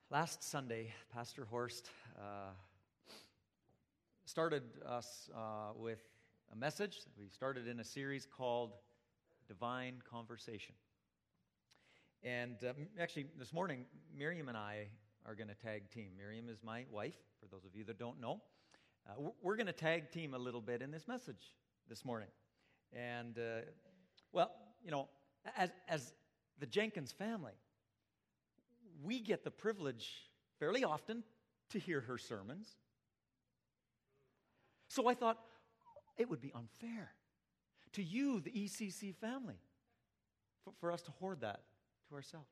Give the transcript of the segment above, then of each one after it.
Last Sunday, Pastor Horst started us with a message. We started in a series called Divine Conversation. And actually, this morning, Miriam and I are going to tag team. Miriam is my wife, for those of you that don't know. We're going to tag team a little bit in this message this morning. And, as the Jenkins family, we get the privilege fairly often to hear her sermons. So I thought it would be unfair to you, the ECC family, for us to hoard that to ourselves.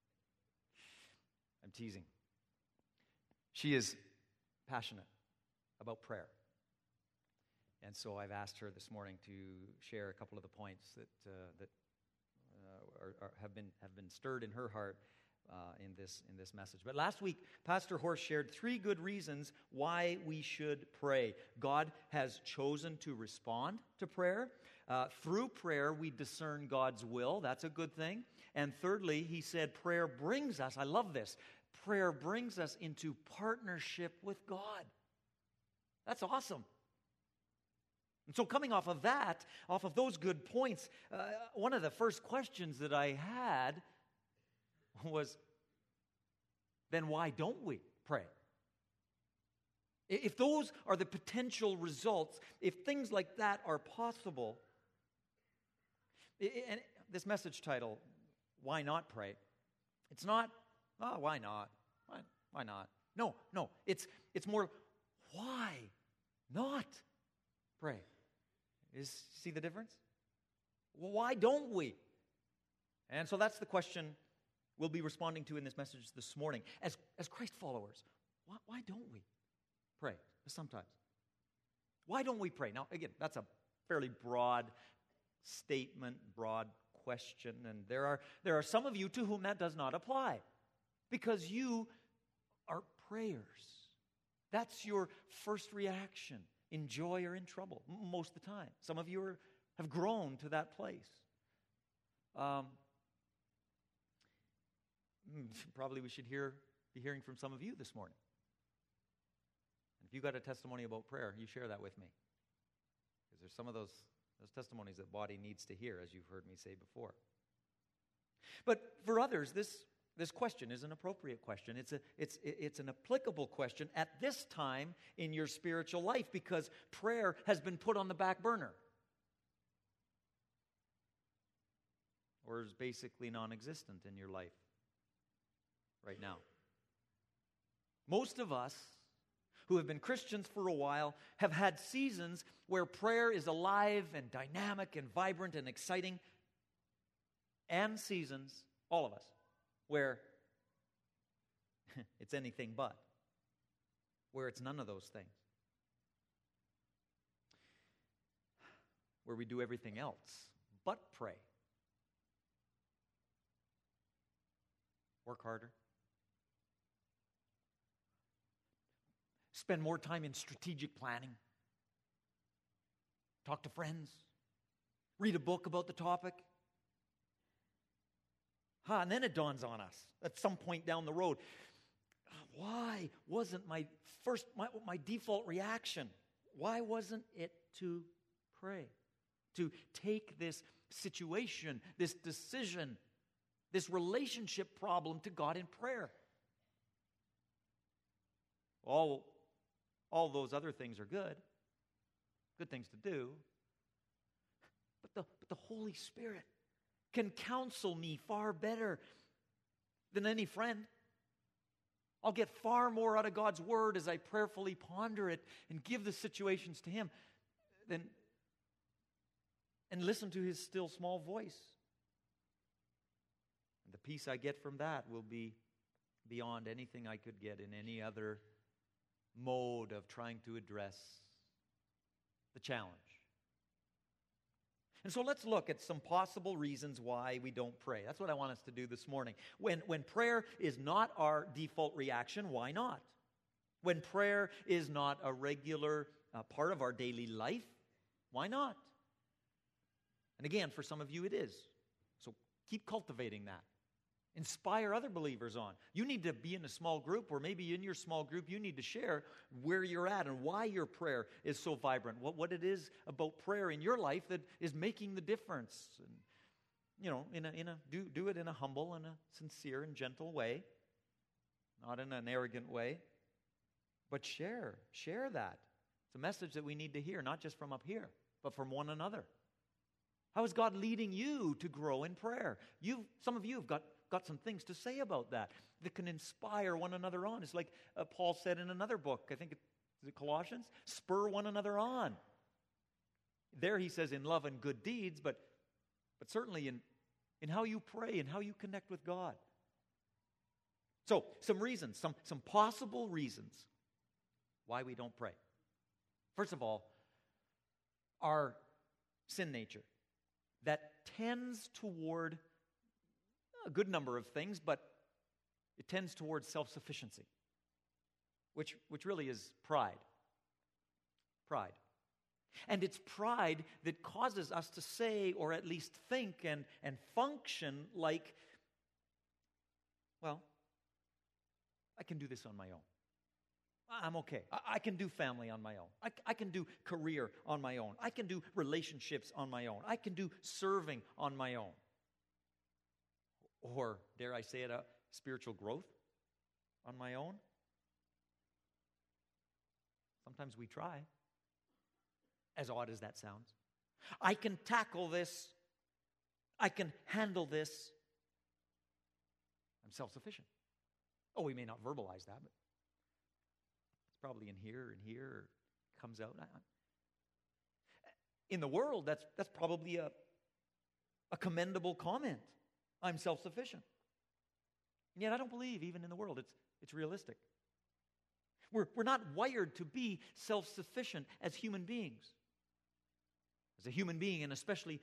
I'm teasing. She is passionate about prayer. And so I've asked her this morning to share a couple of the points that have been stirred in her heart in this message. But last week, Pastor Horst shared 3 good reasons why we should pray. God has chosen to respond to prayer. Through prayer, we discern God's will. That's a good thing. And thirdly, he said prayer brings us, I love this, prayer brings us into partnership with God. That's awesome. And so coming off of that, off of those good points, one of the first questions that I had was, then why don't we pray? If those are the potential results, if things like that are possible, and this message title, Why Not Pray, it's not, why not? Why not? No, it's more, why not pray? See the difference? Well, why don't we? And so that's the question we'll be responding to in this message this morning. As Christ followers, why don't we pray sometimes? Why don't we pray? Now, again, that's a fairly broad statement, broad question, and there are some of you to whom that does not apply because you are prayers. That's your first reaction in joy or in trouble most of the time. Some of you have grown to that place. Probably we should be hearing from some of you this morning. And if you got a testimony about prayer, you share that with me. Because there's some of those testimonies that body needs to hear, as you've heard me say before. But for others, this question is an appropriate question. It's an applicable question at this time in your spiritual life because prayer has been put on the back burner. Or is basically non-existent in your life right now. Most of us who have been Christians for a while have had seasons where prayer is alive and dynamic and vibrant and exciting, and seasons, all of us, where it's anything but, where it's none of those things, where we do everything else but pray. Work harder. Spend more time in strategic planning. Talk to friends. Read a book about the topic. And then it dawns on us at some point down the road, why wasn't my default reaction? Why wasn't it to pray? To take this situation, this decision, this relationship problem to God in prayer? All those other things are good things to do, but the Holy Spirit can counsel me far better than any friend. I'll get far more out of God's Word as I prayerfully ponder it and give the situations to Him and listen to His still small voice. And the peace I get from that will be beyond anything I could get in any other mode of trying to address the challenge. And so let's look at some possible reasons why we don't pray. That's what I want us to do this morning. When prayer is not our default reaction, why not? When prayer is not a regular part of our daily life, why not? And again, for some of you it is. So keep cultivating that Inspire other believers on. You need to be in a small group, or maybe in your small group you need to share where you're at and why your prayer is so vibrant, what it is about prayer in your life that is making the difference. And, do it in a humble and a sincere and gentle way, not in an arrogant way, but share that. It's a message that we need to hear, not just from up here, but from one another. How is God leading you to grow in prayer? Some of you have got some things to say about that can inspire one another on. It's like Paul said in another book, I think it's Colossians, spur one another on. There he says in love and good deeds, but certainly in how you pray and how you connect with God. So, some reasons, some possible reasons why we don't pray. First of all, our sin nature that tends toward a good number of things, but it tends towards self-sufficiency, which really is pride. Pride. And it's pride that causes us to say, or at least think and function like, well, I can do this on my own. I'm okay. I can do family on my own. I can do career on my own. I can do relationships on my own. I can do serving on my own. Or, dare I say it, spiritual growth on my own. Sometimes we try, as odd as that sounds. I can tackle this. I can handle this. I'm self-sufficient. Oh, we may not verbalize that, but it's probably in here and here, or comes out. In the world, that's probably a commendable comment. I'm self-sufficient. And yet I don't believe, even in the world, it's realistic. We're not wired to be self-sufficient as human beings. As a human being, and especially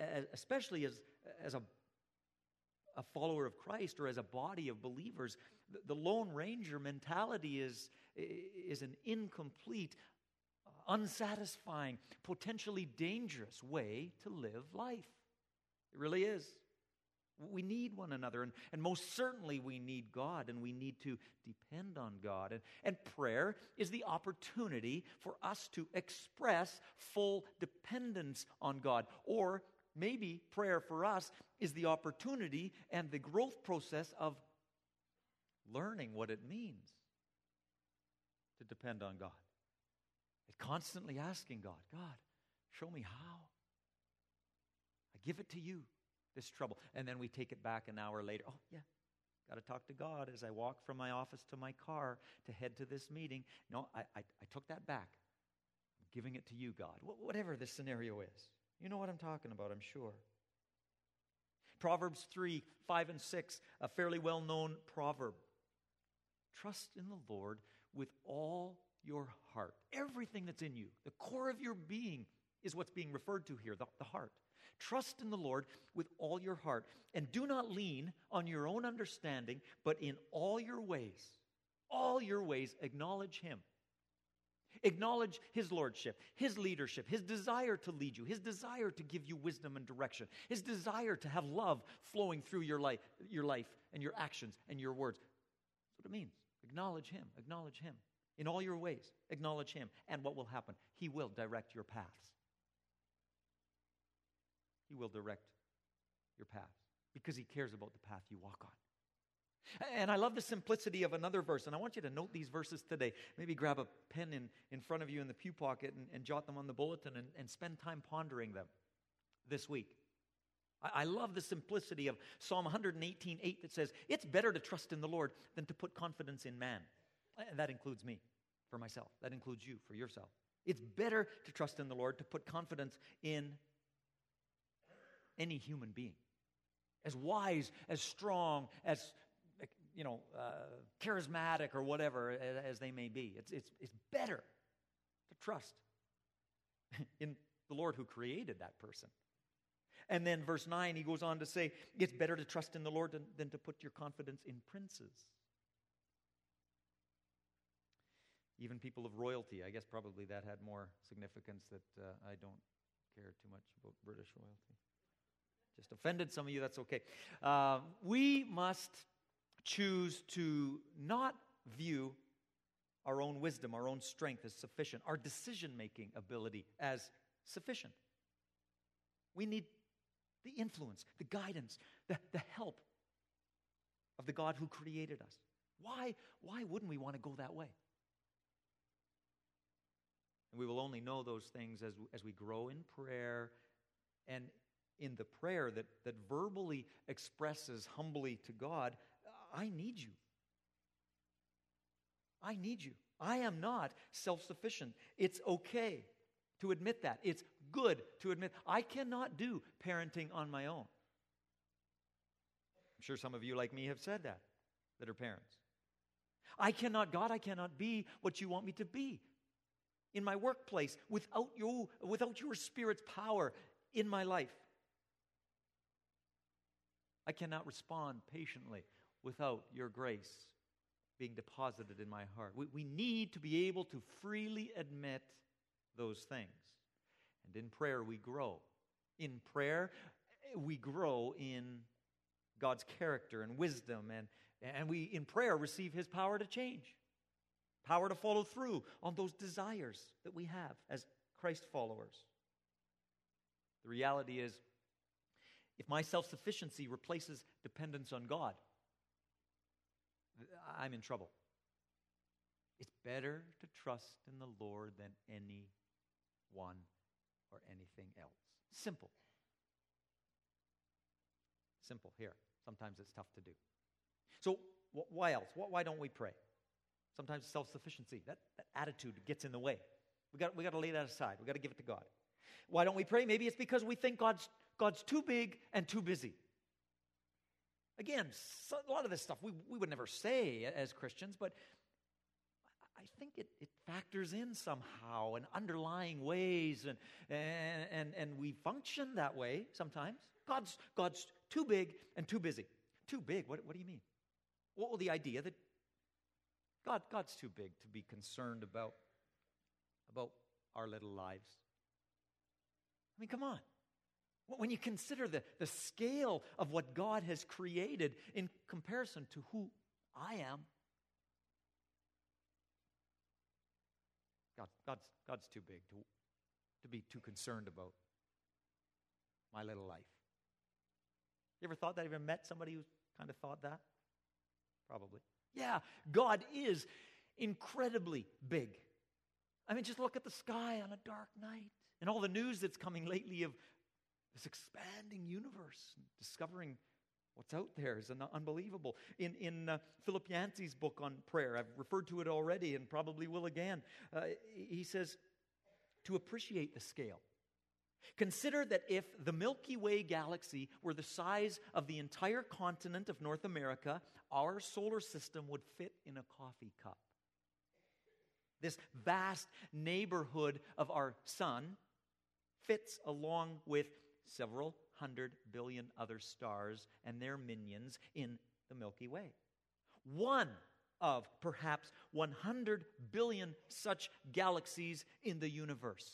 as a follower of Christ, or as a body of believers, the Lone Ranger mentality is an incomplete, unsatisfying, potentially dangerous way to live life. It really is. We need one another, and most certainly we need God, and we need to depend on God. And prayer is the opportunity for us to express full dependence on God. Or maybe prayer for us is the opportunity and the growth process of learning what it means to depend on God. And constantly asking God, show me how. I give it to you, this trouble. And then we take it back an hour later. Oh, yeah, got to talk to God as I walk from my office to my car to head to this meeting. No, I took that back. I'm giving it to you, God. Whatever the scenario is. You know what I'm talking about, I'm sure. Proverbs 3, 5, and 6, a fairly well-known proverb. Trust in the Lord with all your heart. Everything that's in you, the core of your being, is what's being referred to here, the heart. Trust in the Lord with all your heart, and do not lean on your own understanding, but in all your ways, acknowledge Him. Acknowledge His lordship, His leadership, His desire to lead you, His desire to give you wisdom and direction, His desire to have love flowing through your life and your actions and your words. That's what it means. Acknowledge Him. Acknowledge Him. In all your ways, acknowledge Him. And what will happen? He will direct your paths. He will direct your paths because He cares about the path you walk on. And I love the simplicity of another verse, and I want you to note these verses today. Maybe grab a pen in front of you in the pew pocket and jot them on the bulletin and spend time pondering them this week. I love the simplicity of Psalm 118:8 that says, it's better to trust in the Lord than to put confidence in man. And that includes me, for myself. That includes you, for yourself. It's better to trust in the Lord, to put confidence in any human being. As wise, as strong, as charismatic or whatever as they may be. It's better to trust in the Lord who created that person. And then verse 9, he goes on to say, it's better to trust in the Lord than to put your confidence in princes. Even people of royalty. I guess probably that had more significance that I don't care too much about British royalty. just offended some of you, that's okay. We must choose to not view our own wisdom, our own strength as sufficient, our decision-making ability as sufficient. We need the influence, the guidance, the help of the God who created us. Why wouldn't we want to go that way? And we will only know those things as we grow in prayer and in the prayer that verbally expresses humbly to God, I need you. I need you. I am not self-sufficient. It's okay to admit that. It's good to admit I cannot do parenting on my own. I'm sure some of you like me have said that are parents. God, I cannot be what you want me to be in my workplace without your Spirit's power in my life. I cannot respond patiently without your grace being deposited in my heart. We need to be able to freely admit those things. And in prayer, we grow. In prayer, we grow in God's character and wisdom, and we, in prayer, receive His power to change, power to follow through on those desires that we have as Christ followers. The reality is, if my self-sufficiency replaces dependence on God, I'm in trouble. It's better to trust in the Lord than anyone or anything else. Simple. Simple here. Sometimes it's tough to do. So why else? Why don't we pray? Sometimes self-sufficiency, that attitude gets in the way. We got to lay that aside. We got to give it to God. Why don't we pray? Maybe it's because we think God's too big and too busy. Again, a lot of this stuff we would never say as Christians, but I think it factors in somehow in underlying ways, and we function that way sometimes. God's too big and too busy. Too big? What do you mean? Well, the idea that God's too big to be concerned about our little lives. I mean, come on. When you consider the scale of what God has created in comparison to who I am, God's too big to be too concerned about my little life. You ever thought that? Ever met somebody who kind of thought that? Probably. Yeah, God is incredibly big. I mean, just look at the sky on a dark night and all the news that's coming lately of this expanding universe, discovering what's out there is unbelievable. In Philip Yancey's book on prayer, I've referred to it already and probably will again, he says, to appreciate the scale. Consider that if the Milky Way galaxy were the size of the entire continent of North America, our solar system would fit in a coffee cup. This vast neighborhood of our sun fits along with several 100 billion other stars and their minions in the Milky Way. One of perhaps 100 billion such galaxies in the universe.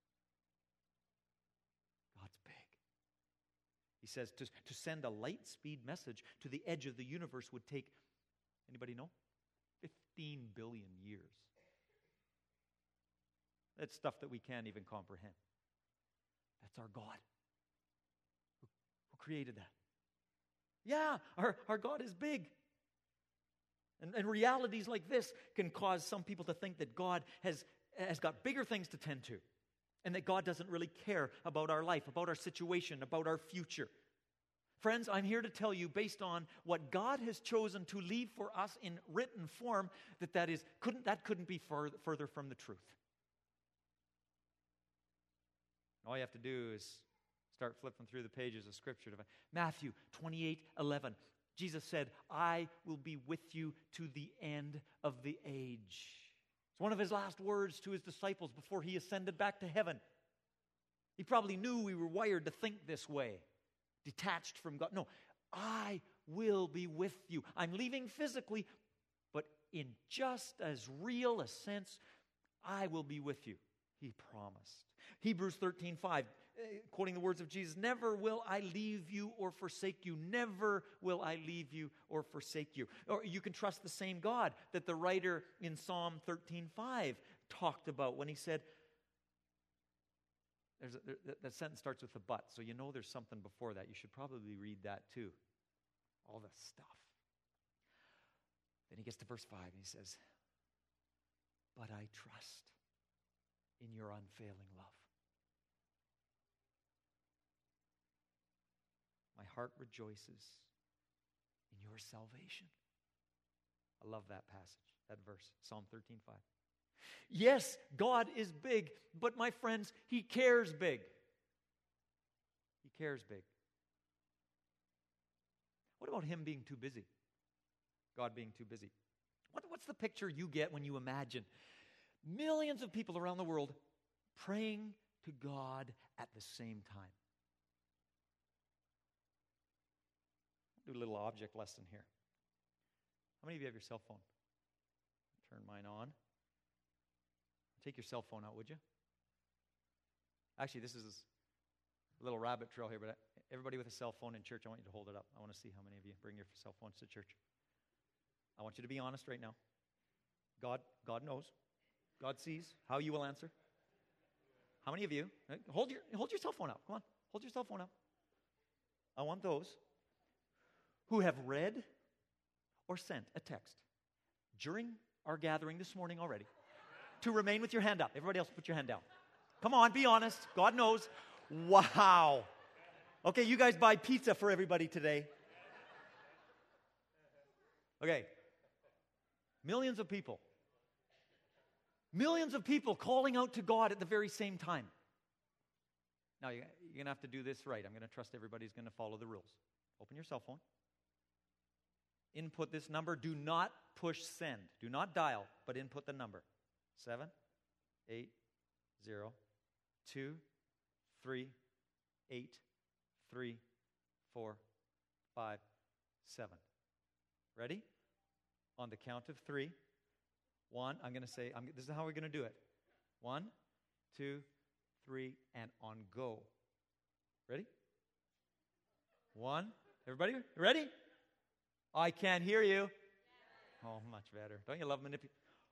God's big. He says to send a light speed message to the edge of the universe would take, anybody know? 15 billion years. That's stuff that we can't even comprehend. That's our God who created that. Yeah, our God is big. And realities like this can cause some people to think that God has got bigger things to tend to, and that God doesn't really care about our life, about our situation, about our future. Friends, I'm here to tell you, based on what God has chosen to leave for us in written form, that couldn't be further from the truth. All you have to do is start flipping through the pages of Scripture. Matthew 28:11. Jesus said, I will be with you to the end of the age. It's one of his last words to his disciples before he ascended back to heaven. He probably knew we were wired to think this way, detached from God. No, I will be with you. I'm leaving physically, but in just as real a sense, I will be with you. He promised. Hebrews 13:5, quoting the words of Jesus, never will I leave you or forsake you. Never will I leave you or forsake you. Or you can trust the same God that the writer in Psalm 13:5 talked about when he said, that sentence starts with a but, so you know there's something before that. You should probably read that too. All the stuff. Then he gets to verse 5 and he says, but I trust in your unfailing love. My heart rejoices in your salvation. I love that passage, that verse, Psalm 13:5. Yes, God is big, but my friends, He cares big. He cares big. What about Him being too busy? God being too busy. What's the picture you get when you imagine millions of people around the world praying to God at the same time? I'll do a little object lesson here. How many of you have your cell phone? Turn mine on. Take your cell phone out, would you? Actually, this is a little rabbit trail here, but everybody with a cell phone in church, I want you to hold it up. I want to see how many of you bring your cell phones to church. I want you to be honest right now. God knows. God sees how you will answer. How many of you? Hold your cell phone up. Come on. Hold your cell phone up. I want those who have read or sent a text during our gathering this morning already to remain with your hand up. Everybody else, put your hand down. Come on, be honest. God knows. Wow. Okay, you guys buy pizza for everybody today. Okay. Millions of people. Millions of people calling out to God at the very same time. Now, you're going to have to do this right. I'm going to trust everybody's going to follow the rules. Open your cell phone. Input this number. Do not push send. Do not dial, but input the number. 7, 8, 0, 2, 3, 8, 3, 4, 5, 7. Ready? On the count of 3. 1, I'm going to say, this is how we're going to do it. 1, 2, 3, and on go. Ready? 1. Everybody ready? I can't hear you. Oh, much better. Don't you love manipulation?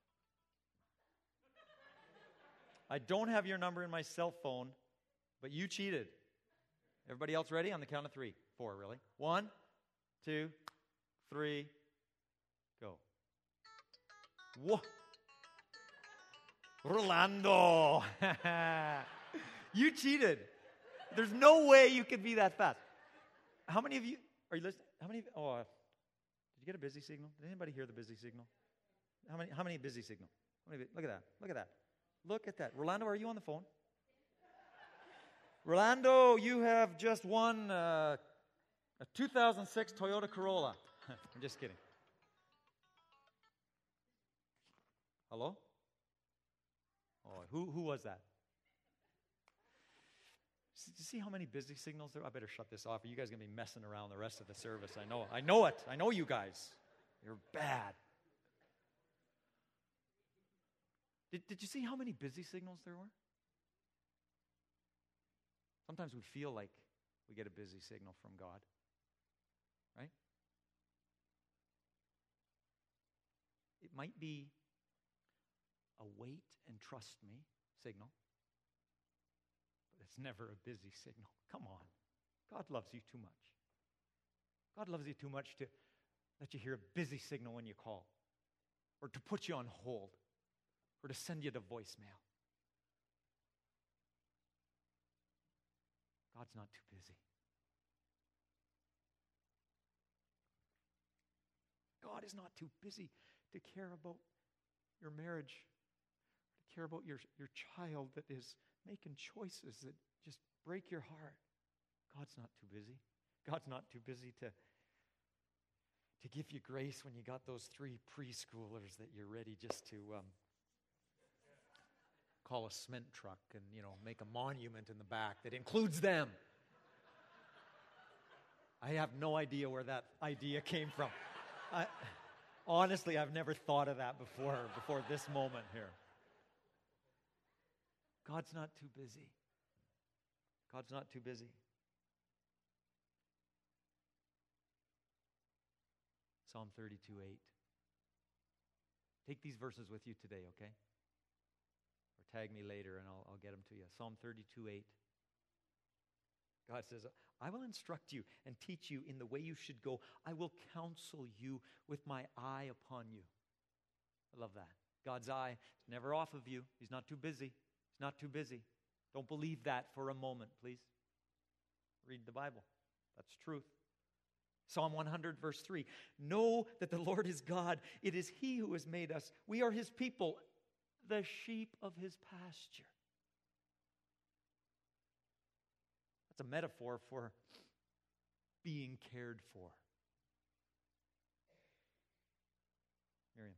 I don't have your number in my cell phone, but you cheated. Everybody else ready? On the count of 3. 4, really. 1, 2, 3, go. Whoa. Rolando. You cheated. There's no way you could be that fast. How many of you, are you listening? How many of you, did you get a busy signal? Did anybody hear the busy signal? How many busy signal? Look at that. Look at that. Look at that. Rolando, are you on the phone? Rolando, you have just won a 2006 Toyota Corolla. I'm just kidding. Hello? Oh, who was that? See how many busy signals there are? I better shut this off, or you guys are going to be messing around the rest of the service. I know it. I know you guys. You're bad. Did you see how many busy signals there were? Sometimes we feel like we get a busy signal from God. Right? It might be a wait and trust me signal, but it's never a busy signal. Come on. God loves you too much. God loves you too much to let you hear a busy signal when you call, or to put you on hold, or to send you to voicemail. God's not too busy. God is not too busy to care about your marriage, to care about your child that is making choices that just break your heart. God's not too busy. God's not too busy to give you grace when you got those 3 preschoolers that you're ready just to call a cement truck and, make a monument in the back that includes them. I have no idea where that idea came from. Honestly, I've never thought of that before this moment here. God's not too busy. God's not too busy. Psalm 32:8. Take these verses with you today, okay? Or tag me later and I'll get them to you. Psalm 32:8. God says, I will instruct you and teach you in the way you should go. I will counsel you with my eye upon you. I love that. God's eye is never off of you. He's not too busy. He's not too busy. Don't believe that for a moment, please. Read the Bible. That's truth. Psalm 100, verse 3. Know that the Lord is God. It is He who has made us. We are His people, the sheep of His pasture. That's a metaphor for being cared for. Miriam.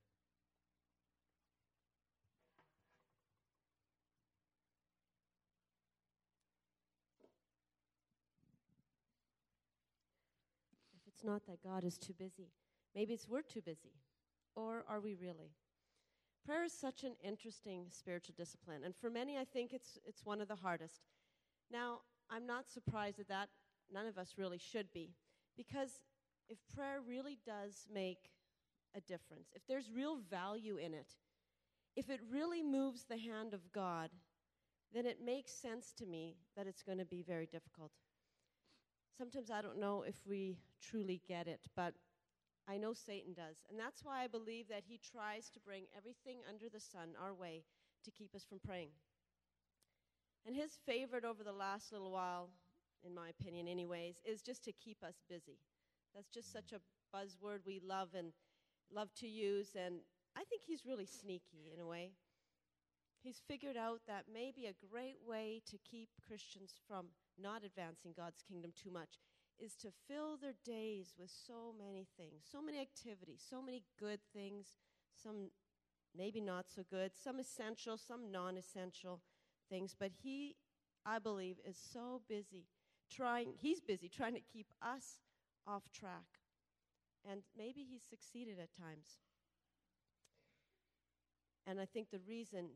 If it's not that God is too busy, maybe it's we're too busy. Or are we really? Prayer is such an interesting spiritual discipline, and for many, I think it's one of the hardest. Now, I'm not surprised at that. None of us really should be, because if prayer really does make a difference, if there's real value in it, if it really moves the hand of God, then it makes sense to me that it's going to be very difficult. Sometimes I don't know if we truly get it, but I know Satan does. And that's why I believe that he tries to bring everything under the sun our way to keep us from praying. And his favorite over the last little while, in my opinion anyways, is just to keep us busy. That's just such a buzzword we love and love to use, and I think he's really sneaky in a way. He's figured out that maybe a great way to keep Christians from not advancing God's kingdom too much is to fill their days with so many things, so many activities, so many good things, some maybe not so good, some essential, some non-essential things. But he, I believe, is so busy he's busy trying to keep us off track. And maybe he's succeeded at times. And I think the reason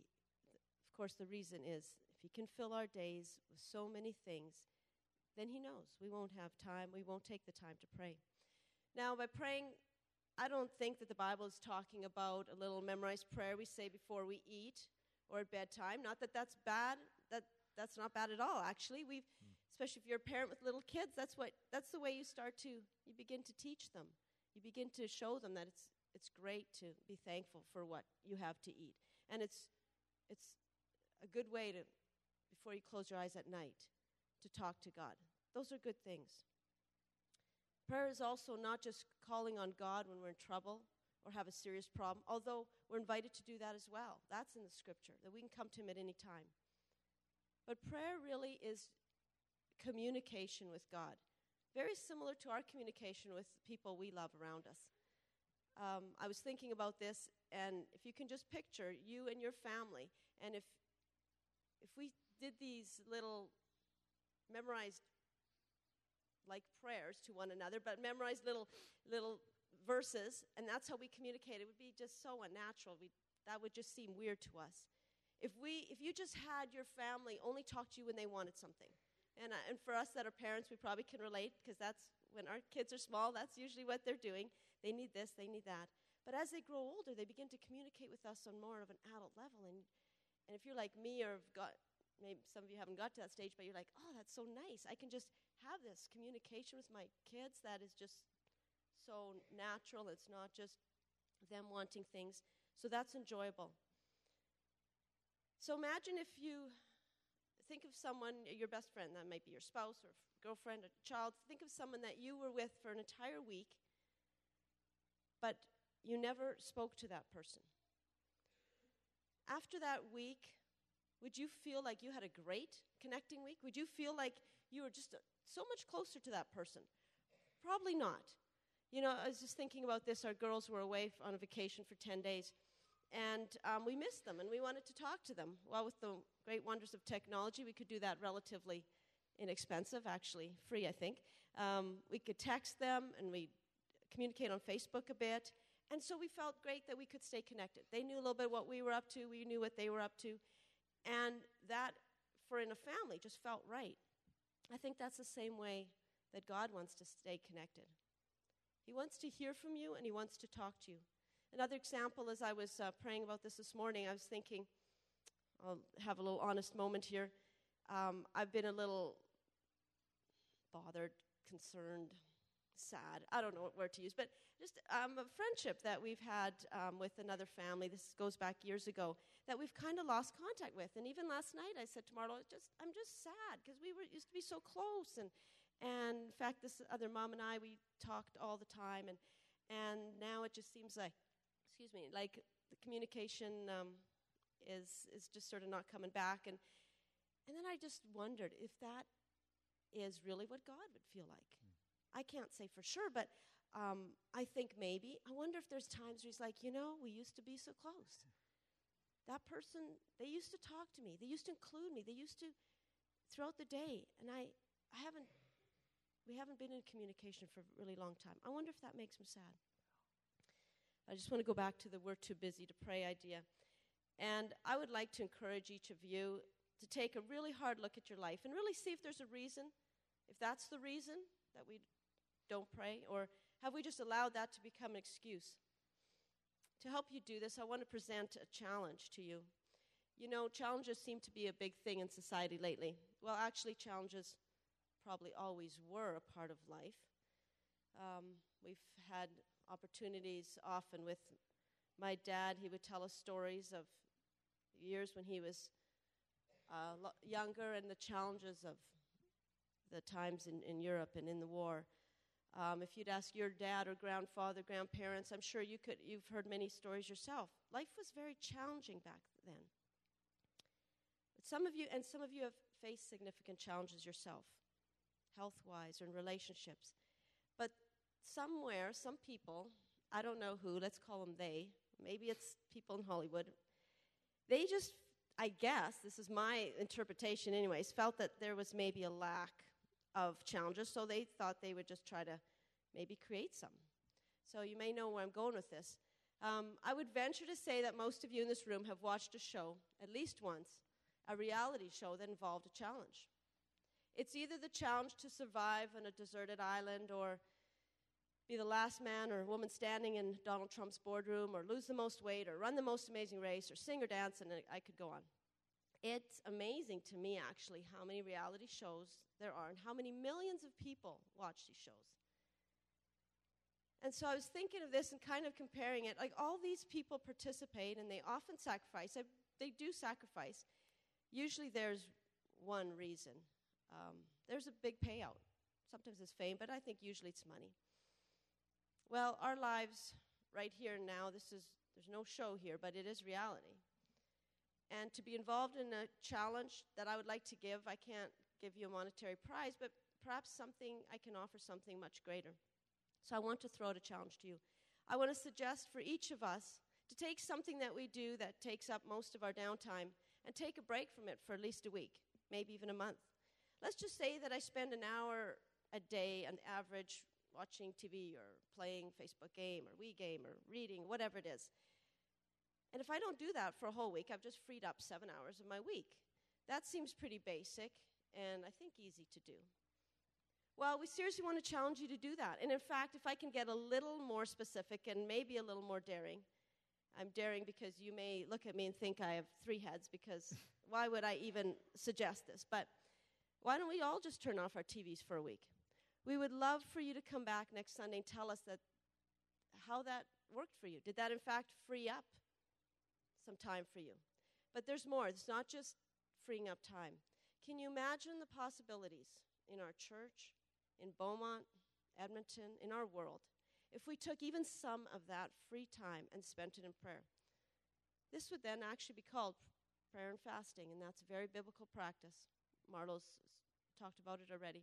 is if he can fill our days with so many things, then he knows we won't have time, we won't take the time to pray. Now, by praying, I don't think that the Bible is talking about a little memorized prayer we say before we eat or at bedtime. Not that that's bad. That's not bad at all, actually. Especially if you're a parent with little kids, that's the way you begin to teach them. You begin to show them that it's great to be thankful for what you have to eat. And it's a good way to, before you close your eyes at night, to talk to God. Those are good things. Prayer is also not just calling on God when we're in trouble or have a serious problem, although we're invited to do that as well. That's in the scripture, that we can come to him at any time. But prayer really is communication with God, very similar to our communication with people we love around us. I was thinking about this, and if you can just picture you and your family, and if we did these little memorized like prayers to one another, but memorized little verses, and that's how we communicate, it would be just so unnatural. That would just seem weird to us. If you just had your family only talk to you when they wanted something, and for us that are parents, we probably can relate, because that's when our kids are small, that's usually what they're doing. They need this, they need that. But as they grow older, they begin to communicate with us on more of an adult level. And if you're like me, or maybe some of you haven't got to that stage, but you're like, oh, that's so nice. I can just have this communication with my kids that is just so natural. It's not just them wanting things. So that's enjoyable. So imagine if you think of someone, your best friend, that might be your spouse or girlfriend or child. Think of someone that you were with for an entire week, but you never spoke to that person. After that week, would you feel like you had a great connecting week? Would you feel like you were just so much closer to that person? Probably not. You know, I was just thinking about this. Our girls were away on a vacation for 10 days. And we missed them, and we wanted to talk to them. Well, with the great wonders of technology, we could do that relatively inexpensive, actually free, I think. We could text them, and we'd communicate on Facebook a bit. And so we felt great that we could stay connected. They knew a little bit what we were up to. We knew what they were up to. And that, for in a family just felt right. I think that's the same way that God wants to stay connected. He wants to hear from you, and he wants to talk to you. Another example, as I was praying about this morning, I was thinking, I'll have a little honest moment here. I've been a little bothered, concerned, sad. I don't know what word to use, but just a friendship that we've had with another family. This goes back years ago, that we've kind of lost contact with. And even last night, I said to Marlo, I'm just sad because we used to be so close. And in fact, this other mom and I, we talked all the time, and now it just seems like, like the communication is just sort of not coming back. And then I just wondered if that is really what God would feel like. I can't say for sure, but I think maybe. I wonder if there's times where he's like, we used to be so close. That person, they used to talk to me. They used to include me. They used to, throughout the day. And we haven't been in communication for a really long time. I wonder if that makes him sad. I just want to go back to the we're too busy to pray idea. And I would like to encourage each of you to take a really hard look at your life and really see if there's a reason, if that's the reason that we don't pray, or have we just allowed that to become an excuse? To help you do this, I want to present a challenge to you. Challenges seem to be a big thing in society lately. Well, actually, challenges probably always were a part of life. We've had opportunities often with my dad. He would tell us stories of years when he was younger and the challenges of the times in Europe and in the war. If you'd ask your dad or grandfather, grandparents, I'm sure you've heard many stories yourself. Life was very challenging back then. But some of you have faced significant challenges yourself, health-wise or in relationships. But somewhere, some people, I don't know who, let's call them they, maybe it's people in Hollywood, they just, I guess, this is my interpretation anyways, felt that there was maybe a lack of challenges, so they thought they would just try to maybe create some. So you may know where I'm going with this. I would venture to say that most of you in this room have watched a show, at least once, a reality show that involved a challenge. It's either the challenge to survive on a deserted island, or be the last man or woman standing in Donald Trump's boardroom, or lose the most weight, or run the most amazing race, or sing or dance, and I could go on. It's amazing to me, actually, how many reality shows there are and how many millions of people watch these shows. And so I was thinking of this and kind of comparing it. Like, all these people participate, and they often sacrifice. They do sacrifice. Usually there's one reason. There's a big payout. Sometimes it's fame, but I think usually it's money. Well, our lives right here and now, there's no show here, but it is reality. And to be involved in a challenge that I would like to give, I can't give you a monetary prize, but perhaps I can offer something much greater. So I want to throw out a challenge to you. I want to suggest for each of us to take something that we do that takes up most of our downtime and take a break from it for at least a week, maybe even a month. Let's just say that I spend an hour a day on average watching TV or playing Facebook game or Wii game or reading, whatever it is. And if I don't do that for a whole week, I've just freed up 7 hours of my week. That seems pretty basic and I think easy to do. Well, we seriously want to challenge you to do that. And in fact, if I can get a little more specific and maybe a little more daring, I'm daring because you may look at me and think I have 3 heads, because why would I even suggest this? But why don't we all just turn off our TVs for a week? We would love for you to come back next Sunday and tell us how that worked for you. Did that, in fact, free up some time for you? But there's more. It's not just freeing up time. Can you imagine the possibilities in our church, in Beaumont, Edmonton, in our world, if we took even some of that free time and spent it in prayer? This would then actually be called prayer and fasting, and that's a very biblical practice. Marlo's talked about it already.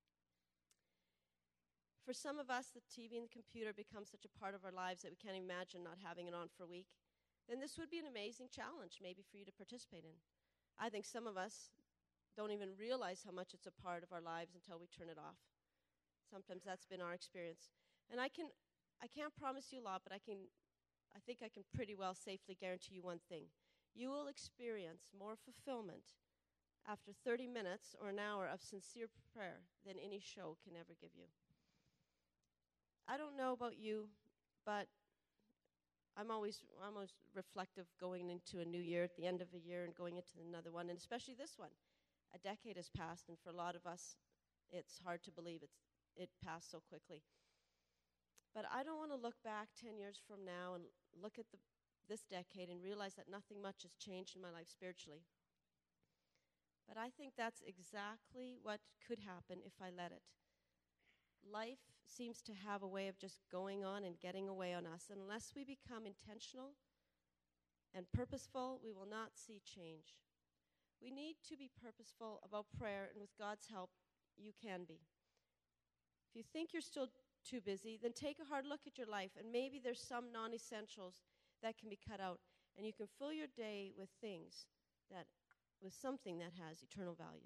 For some of us, the TV and the computer become such a part of our lives that we can't imagine not having it on for a week. Then this would be an amazing challenge maybe for you to participate in. I think some of us don't even realize how much it's a part of our lives until we turn it off. Sometimes that's been our experience. And I can't promise you a lot, but I think I can pretty well safely guarantee you one thing. You will experience more fulfillment after 30 minutes or an hour of sincere prayer than any show can ever give you. I don't know about you, but I'm always reflective going into a new year, at the end of a year, and going into another one, and especially this one. A decade has passed, and for a lot of us, it's hard to believe it passed so quickly. But I don't want to look back 10 years from now and look at this decade and realize that nothing much has changed in my life spiritually. But I think that's exactly what could happen if I let it. Life seems to have a way of just going on and getting away on us. And unless we become intentional and purposeful, we will not see change. We need to be purposeful about prayer, and with God's help, you can be. If you think you're still too busy, then take a hard look at your life, and maybe there's some non-essentials that can be cut out, and you can fill your day with something that has eternal value.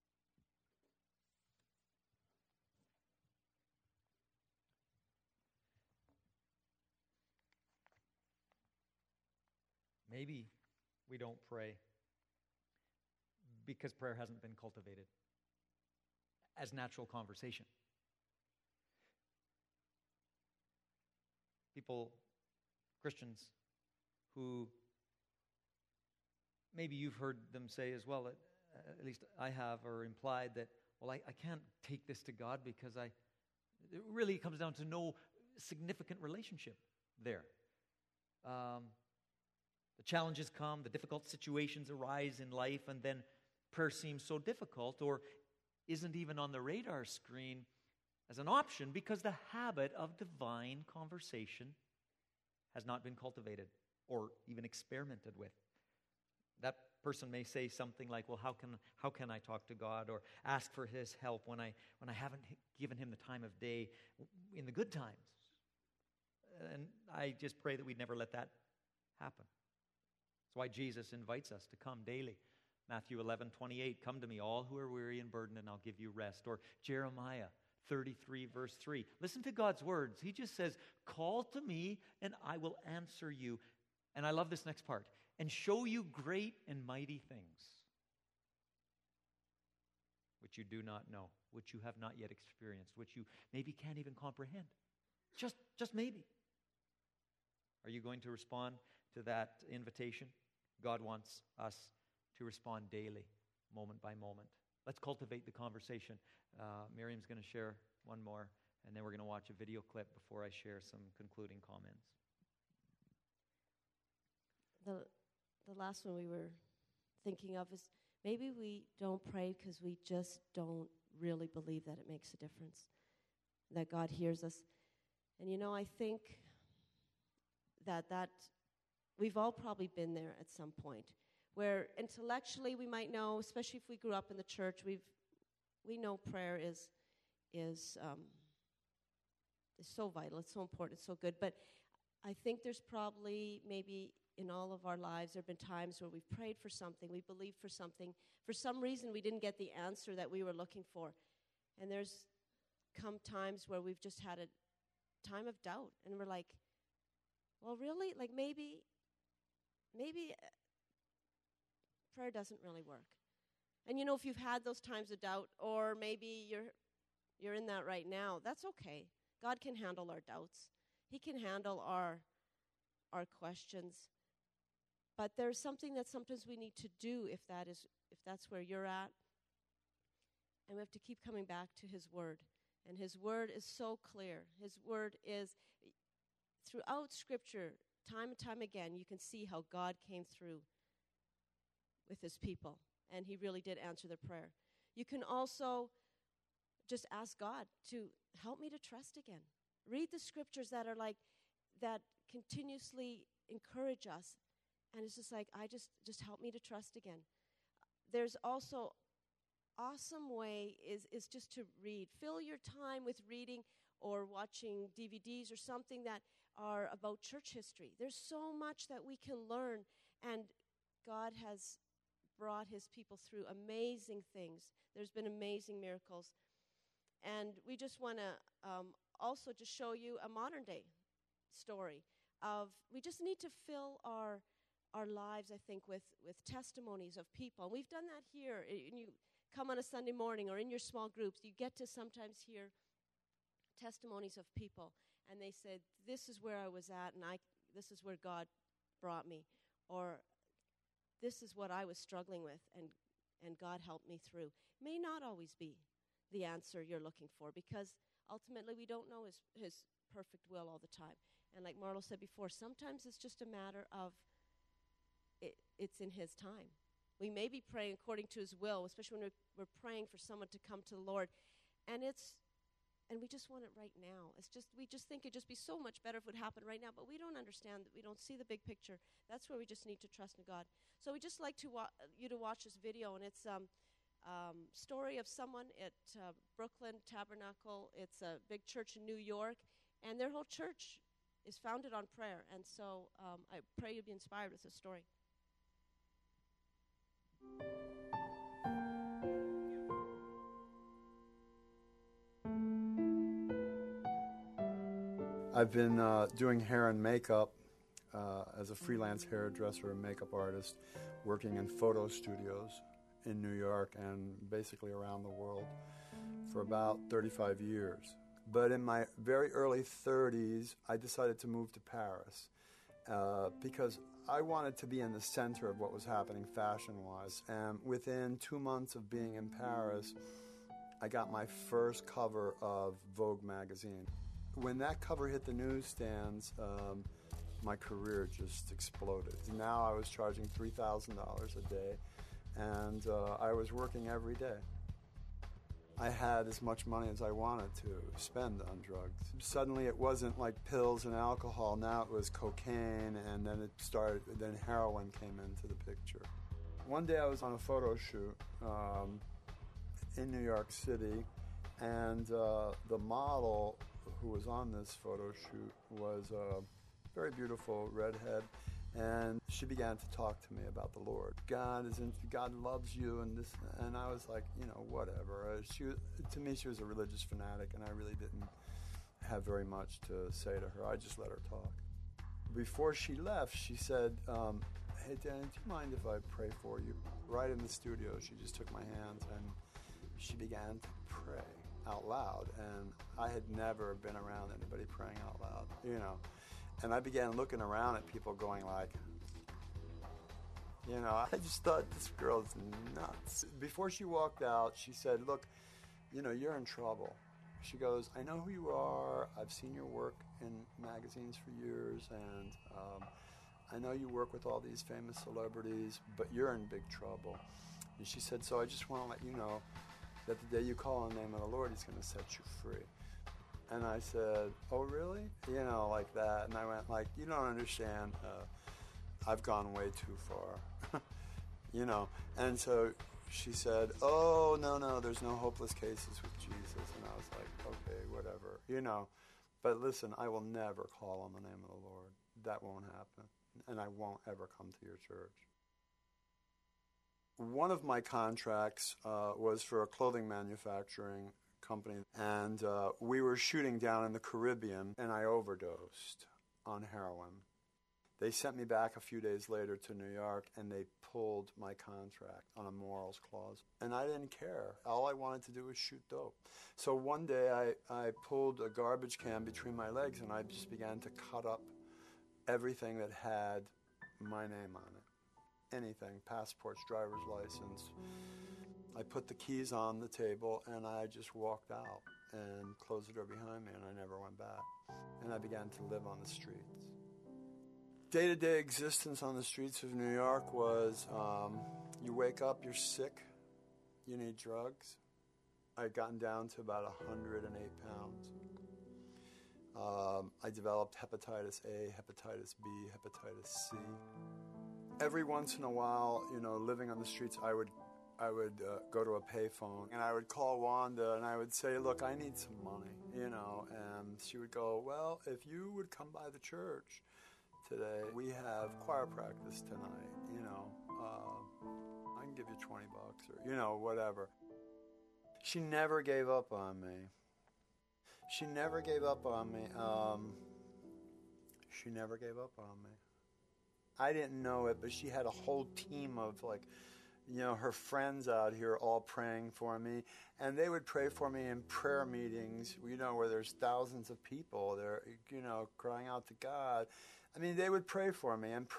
Maybe we don't pray because prayer hasn't been cultivated as natural conversation. People, Christians, who maybe you've heard them say as well, at least I have, or implied that, well, I can't take this to God because it really comes down to no significant relationship there. The challenges come, the difficult situations arise in life, and then prayer seems so difficult or isn't even on the radar screen as an option because the habit of divine conversation has not been cultivated or even experimented with. That person may say something like, well, how can I talk to God or ask for His help when I haven't given Him the time of day in the good times? And I just pray that we'd never let that happen. That's why Jesus invites us to come daily. Matthew 11:28, come to me, all who are weary and burdened, and I'll give you rest. Or Jeremiah 33, verse 3. Listen to God's words. He just says, call to me, and I will answer you. And I love this next part. And show you great and mighty things, which you do not know, which you have not yet experienced, which you maybe can't even comprehend. Just maybe. Are you going to respond to that invitation? God wants us to respond daily, moment by moment. Let's cultivate the conversation. Miriam's going to share one more, and then we're going to watch a video clip before I share some concluding comments. The last one we were thinking of is maybe we don't pray because we just don't really believe that it makes a difference, that God hears us. And I think that we've all probably been there at some point, where intellectually we might know, especially if we grew up in the church, we know prayer is so vital, it's so important, it's so good. But I think there's probably maybe in all of our lives, there have been times where we've prayed for something, we believed for something. For some reason, we didn't get the answer that we were looking for. And there's come times where we've just had a time of doubt, and we're like, well, really? Like maybe prayer doesn't really work. And if you've had those times of doubt, or maybe you're in that right now, that's okay. God can handle our doubts. He can handle our questions. But there's something that sometimes we need to do if that's where you're at. And we have to keep coming back to His Word. And His Word is so clear. His Word is, throughout Scripture, time and time again, you can see how God came through with His people. And He really did answer their prayer. You can also just ask God to help me to trust again. Read the Scriptures that continuously encourage us. And it's just like, just help me to trust again. There's also awesome way is just to read. Fill your time with reading or watching DVDs or something that are about church history. There's so much that we can learn, and God has brought His people through amazing things. There's been amazing miracles. And we just want to also just show you a modern day story of we just need to fill our our lives, I think, with testimonies of people. And we've done that here. And you come on a Sunday morning or in your small groups, you get to sometimes hear testimonies of people. And they said, this is where I was at, and this is where God brought me. Or this is what I was struggling with, and God helped me through. May not always be the answer you're looking for, because ultimately we don't know his perfect will all the time. And like Marlo said before, sometimes it's just a matter of it's in his time. We may be praying according to his will, especially when we're praying for someone to come to the Lord, and we just want it right now. We just think it'd just be so much better if it would happen right now, but we don't understand that. We don't see the big picture. That's where we just need to trust in God. So we just like you to watch this video, and it's story of someone at Brooklyn Tabernacle. It's a big church in New York, and their whole church is founded on prayer. And so I pray you'll be inspired with this story. I've been doing hair and makeup as a freelance hairdresser and makeup artist, working in photo studios in New York and basically around the world for about 35 years. But in my very early 30s, I decided to move to Paris because I wanted to be in the center of what was happening fashion-wise. And within 2 months of being in Paris, I got my first cover of Vogue magazine. When that cover hit the newsstands, my career just exploded. Now I was charging $3,000 a day, and I was working every day. I had as much money as I wanted to spend on drugs. Suddenly it wasn't like pills and alcohol. Now it was cocaine, and then heroin came into the picture. One day I was on a photo shoot in New York City, and the model who was on this photo shoot was a very beautiful redhead, and she began to talk to me about the Lord. God loves you, and I was like, whatever. To me, she was a religious fanatic, and I really didn't have very much to say to her. I just let her talk. Before she left, she said, hey, Dan, do you mind if I pray for you? Right in the studio, she just took my hands, and she began to pray out loud, and I had never been around anybody praying out loud, and I began looking around at people going like, I just thought, this girl's nuts. Before she walked out, she said, look, you're in trouble. She goes, I know who you are, I've seen your work in magazines for years, and I know you work with all these famous celebrities, but you're in big trouble. And she said, so I just want to let you know that the day you call on the name of the Lord, he's going to set you free. And I said, oh, really? Like that. And I went like, you don't understand. I've gone way too far. And so she said, oh, no, there's no hopeless cases with Jesus. And I was like, okay, whatever. But listen, I will never call on the name of the Lord. That won't happen. And I won't ever come to your church. One of my contracts was for a clothing manufacturing company, and we were shooting down in the Caribbean, and I overdosed on heroin. They sent me back a few days later to New York, and they pulled my contract on a morals clause, and I didn't care. All I wanted to do was shoot dope. So one day I pulled a garbage can between my legs, and I just began to cut up everything that had my name on it. Anything, passports, driver's license. I put the keys on the table, and I just walked out and closed the door behind me, and I never went back. And I began to live on the streets. Day-to-day existence on the streets of New York was, you wake up, you're sick, you need drugs. I had gotten down to about 108 pounds. I developed hepatitis A, hepatitis B, hepatitis C. Every once in a while, living on the streets, I would go to a payphone, and I would call Wanda, and I would say, look, I need some money, and she would go, well, if you would come by the church today, we have choir practice tonight, I can give you $20 or, whatever. She never gave up on me. She never gave up on me. I didn't know it, but she had a whole team of her friends out here all praying for me. And they would pray for me in prayer meetings, where there's thousands of people there, crying out to God. I mean, they would pray for me. And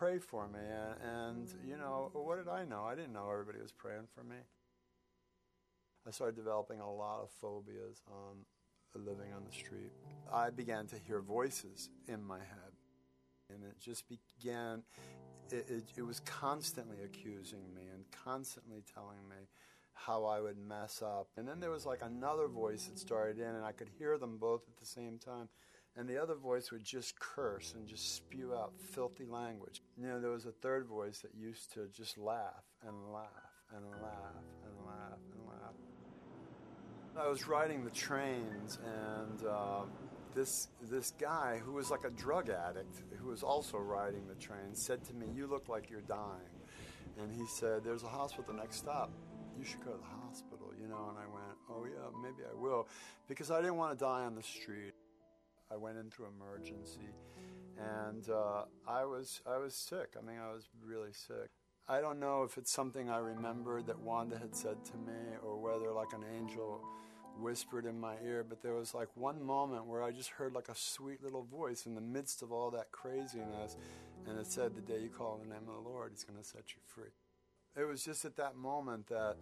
what did I know? I didn't know everybody was praying for me. I started developing a lot of phobias on living on the street. I began to hear voices in my head. And it just began, it was constantly accusing me and constantly telling me how I would mess up. And then there was like another voice that started in, and I could hear them both at the same time. And the other voice would just curse and just spew out filthy language. There was a third voice that used to just laugh and laugh and laugh and laugh and laugh. I was riding the trains, and this guy who was like a drug addict, who was also riding the train, said to me, "You look like you're dying." And he said, "There's a hospital at the next stop. You should go to the hospital, And I went, "Oh yeah, maybe I will," because I didn't want to die on the street. I went in through emergency, and I was sick. I mean, I was really sick. I don't know if it's something I remembered that Wanda had said to me, or whether like an angel whispered in my ear, but there was like one moment where I just heard like a sweet little voice in the midst of all that craziness, and it said, "The day you call on the name of the Lord, He's going to set you free." It was just at that moment that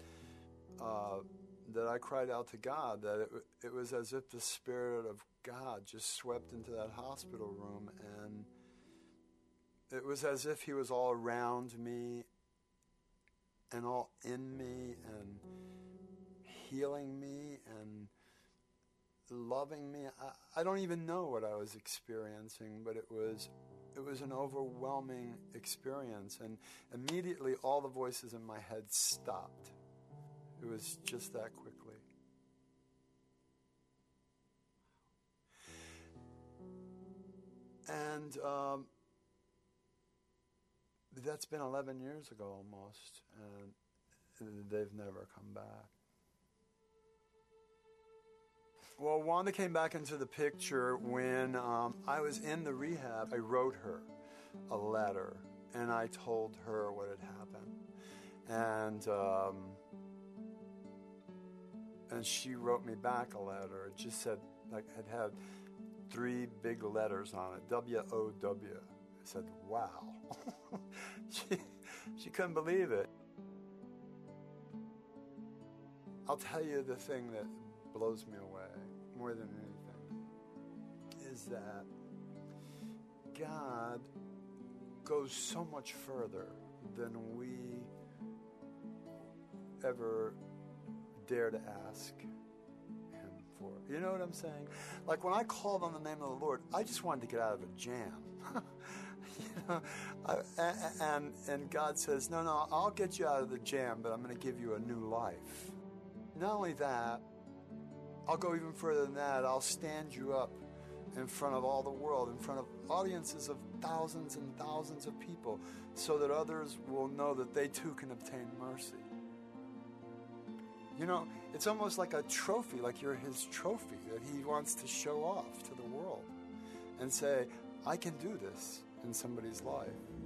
I cried out to God, that it was as if the Spirit of God just swept into that hospital room, and it was as if He was all around me and all in me and healing me and loving me. I don't even know what I was experiencing, but it was an overwhelming experience, and immediately all the voices in my head stopped. It was just that quickly. And that's been 11 years ago almost, and they've never come back. Well, Wanda came back into the picture when I was in the rehab. I wrote her a letter, and I told her what had happened. And she wrote me back a letter. It just said, like, it had 3 big letters on it, W-O-W. I said, wow. She couldn't believe it. I'll tell you the thing that blows me away more than anything is that God goes so much further than we ever dare to ask Him for. You know what I'm saying? Like when I called on the name of the Lord, I just wanted to get out of a jam. And God says, no, I'll get you out of the jam, but I'm going to give you a new life. Not only that, I'll go even further than that. I'll stand you up in front of all the world, in front of audiences of thousands and thousands of people, so that others will know that they too can obtain mercy. It's almost like a trophy, like you're His trophy that He wants to show off to the world and say, I can do this in somebody's life.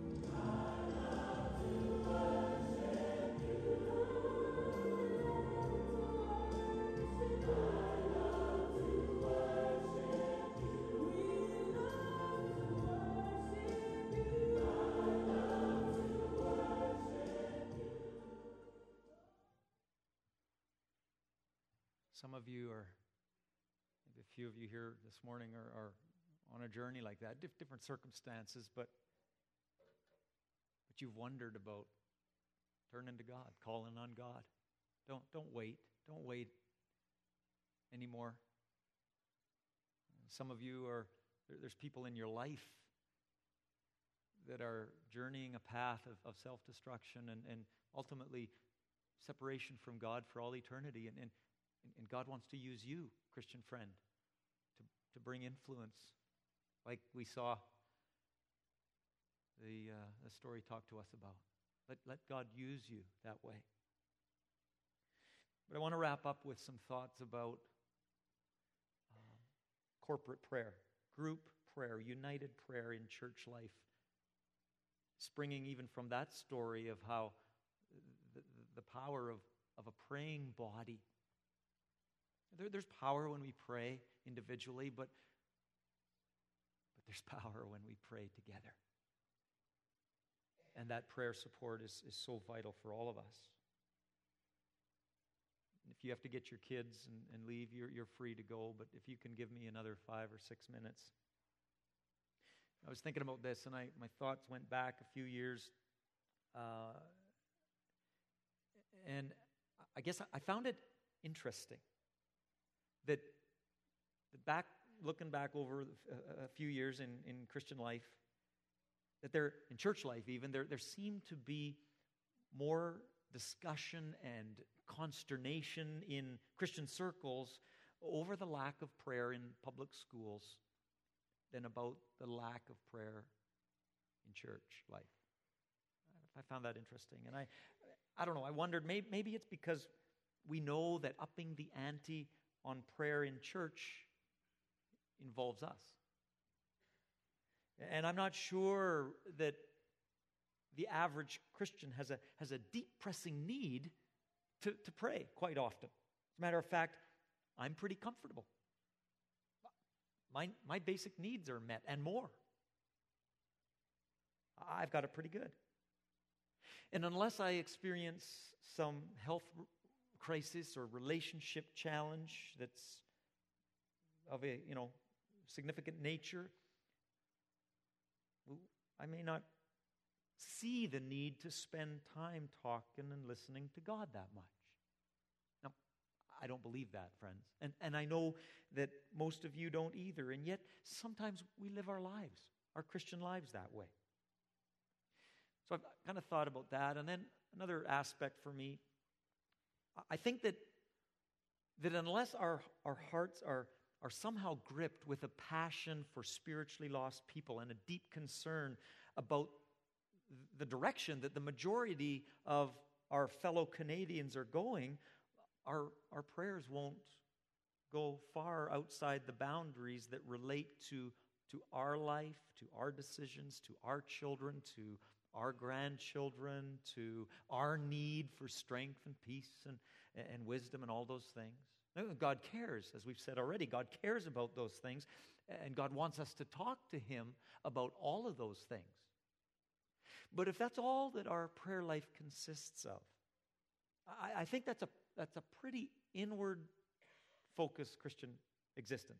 Some of you are, maybe a few of you here this morning are on a journey like that, different circumstances, but you've wondered about turning to God, calling on God. Don't wait. Don't wait anymore. Some of you there's people in your life that are journeying a path of self-destruction and ultimately separation from God for all eternity. And God wants to use you, Christian friend, to bring influence, like we saw the story talk to us about. Let God use you that way. But I want to wrap up with some thoughts about corporate prayer, group prayer, united prayer in church life. springing even from that story of how the power of a praying body. There's power when we pray individually, but there's power when we pray together. And that prayer support is so vital for all of us. If you have to get your kids and leave, you're free to go, but if you can give me another 5 or 6 minutes. I was thinking about this, and my thoughts went back a few years, and I guess I found it interesting that looking back over a few years in Christian life, that there, in church life even, there seemed to be more discussion and consternation in Christian circles over the lack of prayer in public schools than about the lack of prayer in church life. I found that interesting. And I don't know, I wondered, maybe it's because we know that upping the ante on prayer in church involves us. And I'm not sure that the average Christian has a deep pressing need to pray quite often. As a matter of fact, I'm pretty comfortable. My basic needs are met and more. I've got it pretty good. And unless I experience some health crisis or relationship challenge that's of a significant nature, I may not see the need to spend time talking and listening to God that much. Now, I don't believe that, friends. And I know that most of you don't either. And yet, sometimes we live our lives, our Christian lives, that way. So I've kind of thought about that. And then another aspect for me, I think that unless our hearts are somehow gripped with a passion for spiritually lost people and a deep concern about the direction that the majority of our fellow Canadians are going, our prayers won't go far outside the boundaries that relate to our life, to our decisions, to our children, to our grandchildren, to our need for strength and peace and wisdom and all those things. God cares, as we've said already. God cares about those things, and God wants us to talk to Him about all of those things. But if that's all that our prayer life consists of, I think that's a pretty inward-focused Christian existence.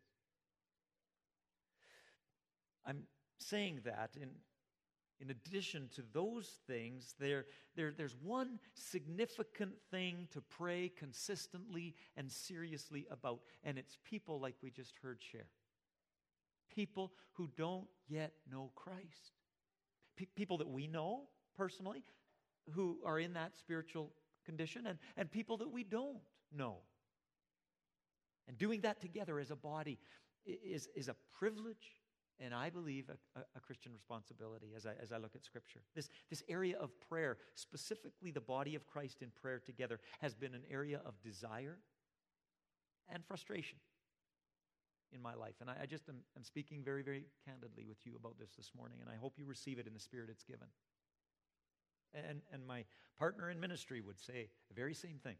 I'm saying that in addition to those things, there's one significant thing to pray consistently and seriously about, and it's people like we just heard share. People who don't yet know Christ. People that we know personally who are in that spiritual condition, and people that we don't know. And doing that together as a body is a privilege, and I believe a Christian responsibility as I look at Scripture. This area of prayer, specifically the body of Christ in prayer together, has been an area of desire and frustration in my life. And I just am speaking very, very candidly with you about this morning, and I hope you receive it in the spirit it's given. And my partner in ministry would say the very same thing.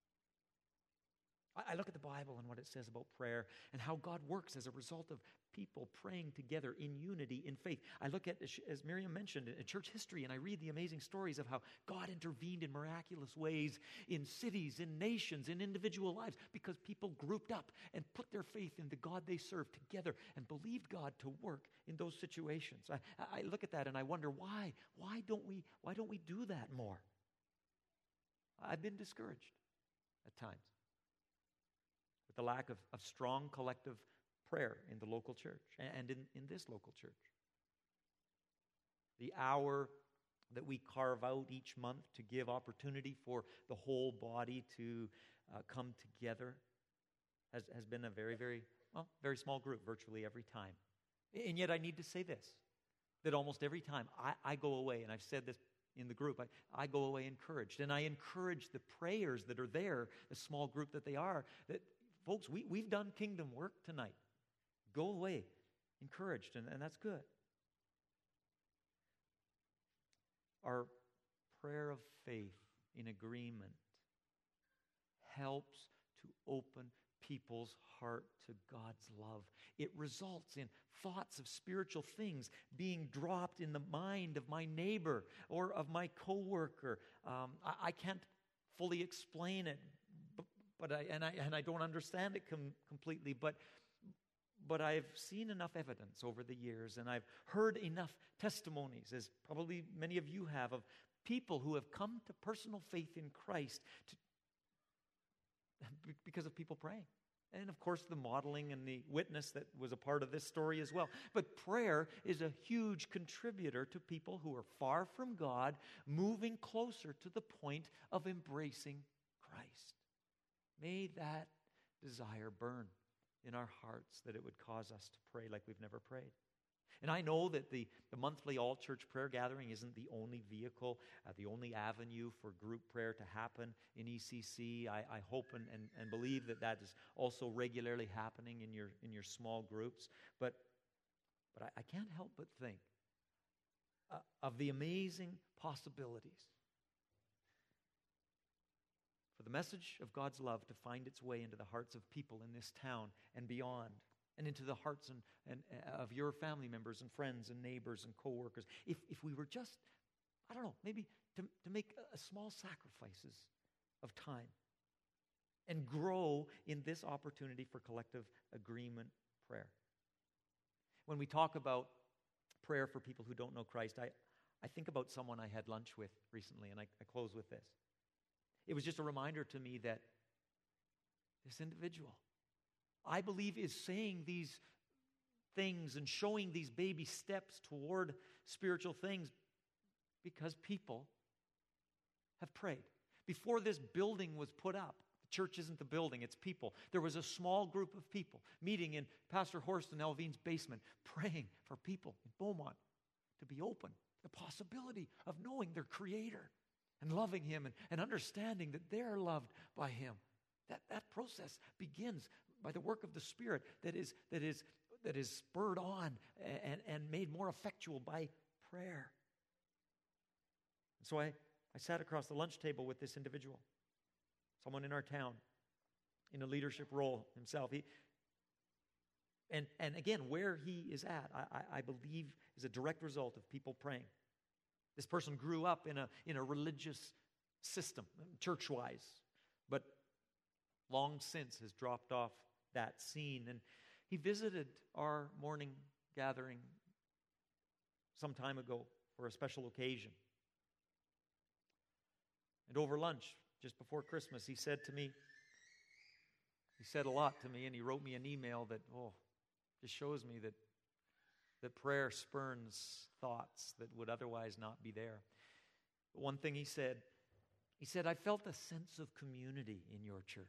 I look at the Bible and what it says about prayer and how God works as a result of people praying together in unity, in faith. I look at, as Miriam mentioned, in church history, and I read the amazing stories of how God intervened in miraculous ways in cities, in nations, in individual lives, because people grouped up and put their faith in the God they served together and believed God to work in those situations. I look at that and I wonder why. Why don't we do that more? I've been discouraged at times with the lack of strong collective prayer in the local church and in this local church. The hour that we carve out each month to give opportunity for the whole body to come together has been a very, very, very small group virtually every time. And yet I need to say this, that almost every time I go away, and I've said this in the group, I go away encouraged. And I encourage the prayers that are there, the small group that they are, that folks, we've done kingdom work tonight. Go away encouraged, and that's good. Our prayer of faith in agreement helps to open people's heart to God's love. It results in thoughts of spiritual things being dropped in the mind of my neighbor or of my coworker. I can't fully explain it, but I don't understand it completely. But I've seen enough evidence over the years, and I've heard enough testimonies, as probably many of you have, of people who have come to personal faith in Christ because of people praying. And of course, the modeling and the witness that was a part of this story as well. But prayer is a huge contributor to people who are far from God, moving closer to the point of embracing Christ. May that desire burn in our hearts, that it would cause us to pray like we've never prayed. And I know that the monthly all-church prayer gathering isn't the only vehicle, the only avenue for group prayer to happen in ECC. I hope and believe that is also regularly happening in your small groups. But I can't help but think of the amazing possibilities for the message of God's love to find its way into the hearts of people in this town and beyond, and into the hearts and of your family members and friends and neighbors and coworkers. If we were just, I don't know, maybe to make small sacrifices of time and grow in this opportunity for collective agreement prayer. When we talk about prayer for people who don't know Christ, I think about someone I had lunch with recently, and I close with this. It was just a reminder to me that this individual, I believe, is saying these things and showing these baby steps toward spiritual things because people have prayed. Before this building was put up, the church isn't the building, it's people. There was a small group of people meeting in Pastor Horst and Elvine's basement, praying for people in Beaumont to be open, the possibility of knowing their Creator and loving Him and understanding that they're loved by Him. That process begins by the work of the Spirit that is spurred on and made more effectual by prayer. And so I sat across the lunch table with this individual, someone in our town, in a leadership role himself. And again, where he is at, I believe, is a direct result of people praying. This person grew up in a religious system, church-wise, but long since has dropped off that scene. And he visited our morning gathering some time ago for a special occasion. And over lunch, just before Christmas, he said a lot to me, and he wrote me an email that, just shows me that prayer spurns thoughts that would otherwise not be there. But one thing he said, I felt a sense of community in your church.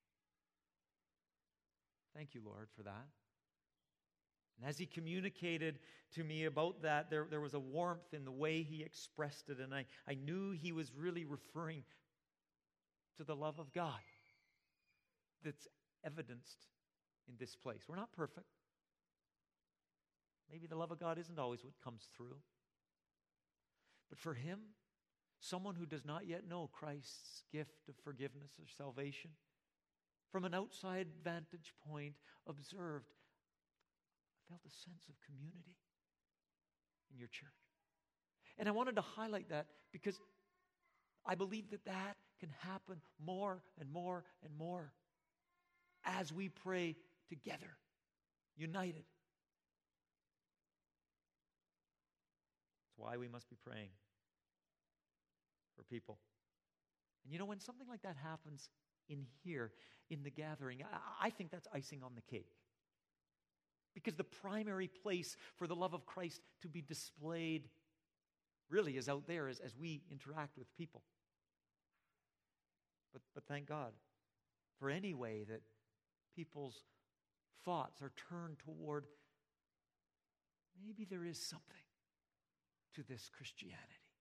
Thank you, Lord, for that. And as he communicated to me about that, there was a warmth in the way he expressed it, and I knew he was really referring to the love of God that's evidenced in this place. We're not perfect. Maybe the love of God isn't always what comes through. But for him, someone who does not yet know Christ's gift of forgiveness or salvation, from an outside vantage point observed, I felt a sense of community in your church. And I wanted to highlight that because I believe that can happen more and more and more as we pray together, united. That's why we must be praying for people. And when something like that happens in here, in the gathering, I think that's icing on the cake. Because the primary place for the love of Christ to be displayed really is out there as we interact with people. But thank God for any way that people's thoughts are turned toward maybe there is something to this Christianity.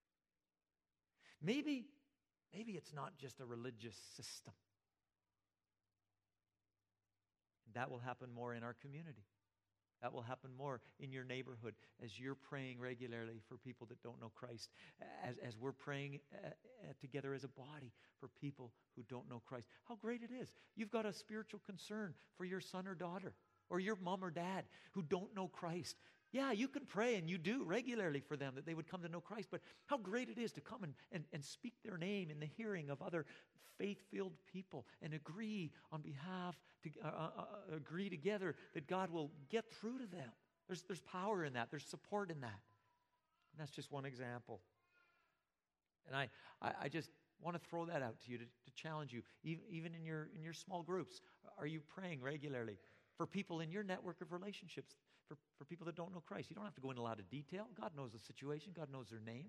Maybe it's not just a religious system. And that will happen more in our community. That will happen more in your neighborhood as you're praying regularly for people that don't know Christ, as we're praying together as a body for people who don't know Christ. How great it is. You've got a spiritual concern for your son or daughter or your mom or dad who don't know Christ. Yeah, you can pray, and you do regularly for them that they would come to know Christ, but how great it is to come and speak their name in the hearing of other faith-filled people and agree on behalf, agree together that God will get through to them. There's power in that. There's support in that. And that's just one example. And I just want to throw that out to you to challenge you, even in your small groups. Are you praying regularly for people in your network of relationships, for people that don't know Christ? You don't have to go into a lot of detail. God knows the situation. God knows their name.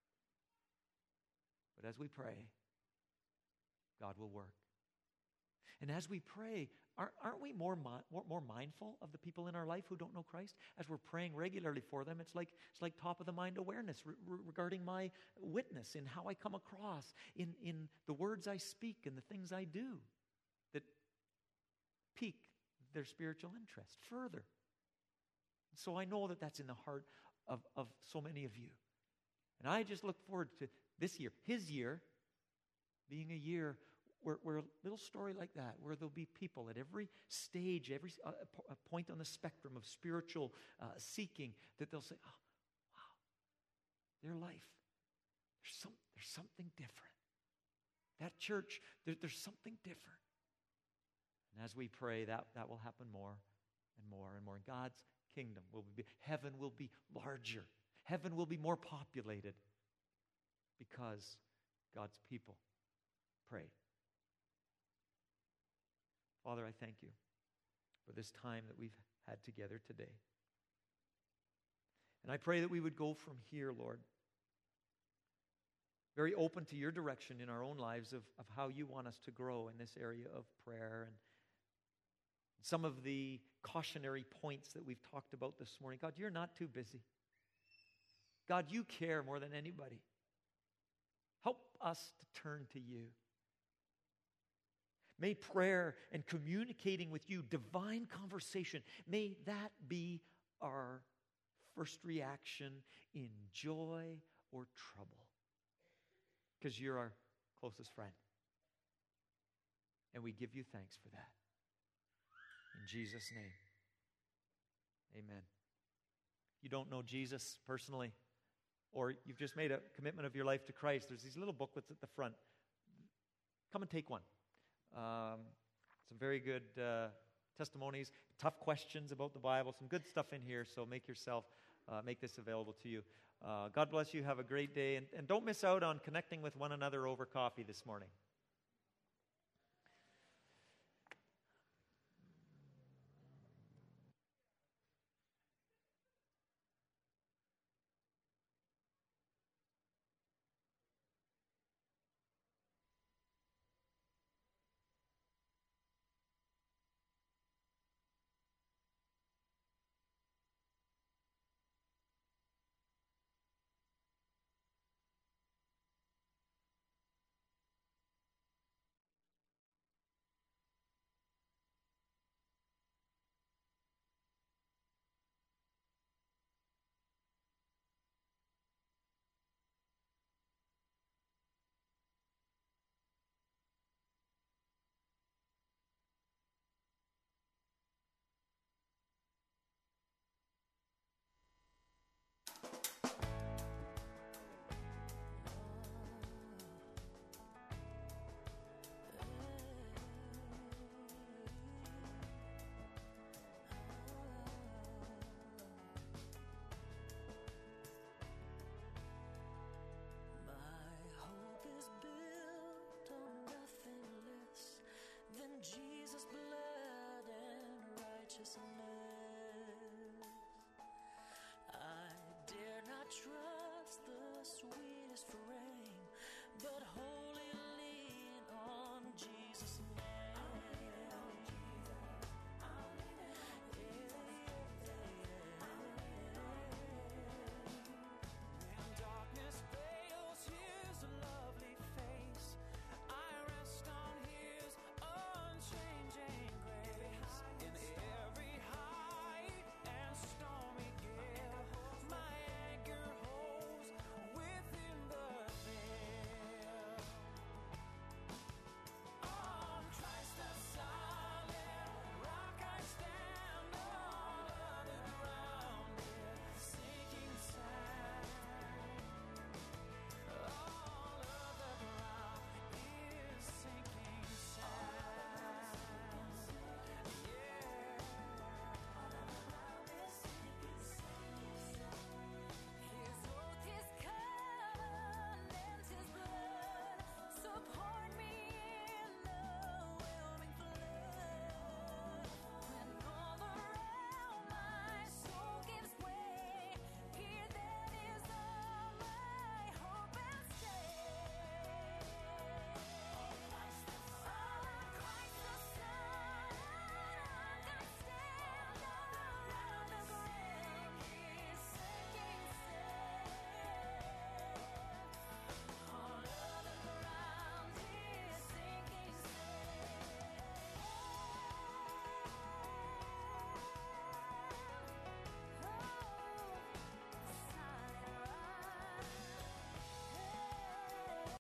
But as we pray, God will work. And as we pray, aren't we more mindful of the people in our life who don't know Christ? As we're praying regularly for them, it's like top of the mind awareness regarding my witness in how I come across, in the words I speak and the things I do that pique their spiritual interest further. So I know that that's in the heart of so many of you. And I just look forward to this year, his year, being a year where a little story like that, where there'll be people at every stage, every point on the spectrum of spiritual seeking, that they'll say, oh, wow, their life, there's something different. That church, there's something different. And as we pray, that will happen more and more and more. God's kingdom will be, heaven will be larger. Heaven will be more populated because God's people pray. Father, I thank you for this time that we've had together today. And I pray that we would go from here, Lord, very open to your direction in our own lives of how you want us to grow in this area of prayer. And some of the cautionary points that we've talked about this morning. God, you're not too busy. God, you care more than anybody. Help us to turn to you. May prayer and communicating with you, divine conversation, may that be our first reaction in joy or trouble. Because you're our closest friend. And we give you thanks for that. In Jesus' name, amen. If you don't know Jesus personally, or you've just made a commitment of your life to Christ, there's these little booklets at the front. Come and take one. Some very good testimonies, tough questions about the Bible, some good stuff in here, so make this available to you. God bless you. Have a great day, and don't miss out on connecting with one another over coffee this morning.